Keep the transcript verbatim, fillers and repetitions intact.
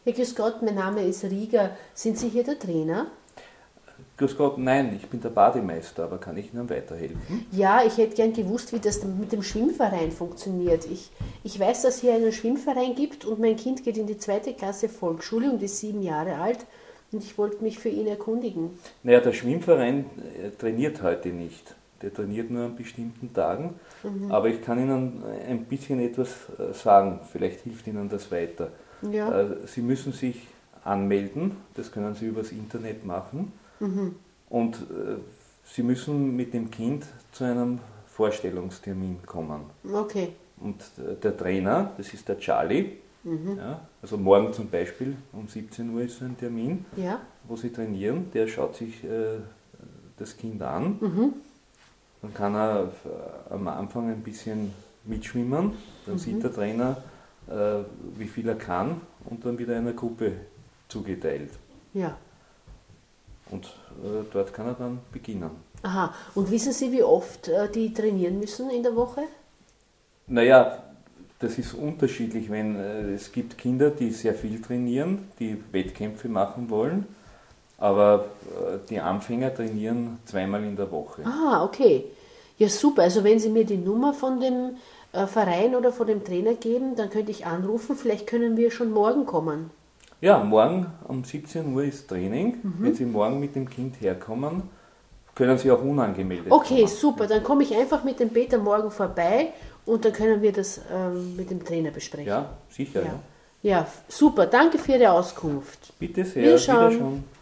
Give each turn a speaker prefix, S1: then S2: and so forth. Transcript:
S1: Herr Grüß Gott, mein Name ist Rieger. Sind Sie hier der Trainer?
S2: Grüß Gott, nein, ich bin der Bademeister, aber kann ich Ihnen weiterhelfen?
S1: Ja, ich hätte gern gewusst, wie das mit dem Schwimmverein funktioniert. Ich, ich weiß, dass es hier einen Schwimmverein gibt und mein Kind geht in die zweite Klasse Volksschule und ist sieben Jahre alt und ich wollte mich für ihn erkundigen.
S2: Naja, der Schwimmverein trainiert heute nicht. Der trainiert nur an bestimmten Tagen, mhm. aber ich kann Ihnen ein bisschen etwas sagen, vielleicht hilft Ihnen das weiter.
S1: Ja.
S2: Sie müssen sich anmelden, das können Sie übers Internet machen. Mhm. Und äh, Sie müssen mit dem Kind zu einem Vorstellungstermin kommen.
S1: Okay.
S2: Und äh, der Trainer, das ist der Charlie, mhm. ja, also morgen zum Beispiel um siebzehn Uhr ist so ein Termin,
S1: ja.
S2: wo Sie trainieren, der schaut sich äh, das Kind an, mhm. dann kann er äh, am Anfang ein bisschen mitschwimmen, dann mhm. sieht der Trainer, äh, wie viel er kann und dann wird er einer Gruppe zugeteilt.
S1: Ja.
S2: Und äh, dort kann er dann beginnen.
S1: Aha, und wissen Sie, wie oft äh, die trainieren müssen in der Woche?
S2: Naja, das ist unterschiedlich. Wenn, äh, es gibt Kinder, die sehr viel trainieren, die Wettkämpfe machen wollen, aber äh, die Anfänger trainieren zweimal in der Woche.
S1: Ah, okay. Ja, super. Also wenn Sie mir die Nummer von dem äh, Verein oder von dem Trainer geben, dann könnte ich anrufen. Vielleicht können wir schon morgen kommen.
S2: Ja, morgen um siebzehn Uhr ist Training. Mhm. Wenn Sie morgen mit dem Kind herkommen, können Sie auch unangemeldet
S1: Okay,
S2: kommen.
S1: super. Dann komme ich einfach mit dem Peter morgen vorbei und dann können wir das ähm, mit dem Trainer besprechen.
S2: Ja, sicher.
S1: Ja, ja super. Danke für Ihre Auskunft.
S2: Bitte sehr.
S1: Wiederschauen.
S2: Wiederschauen.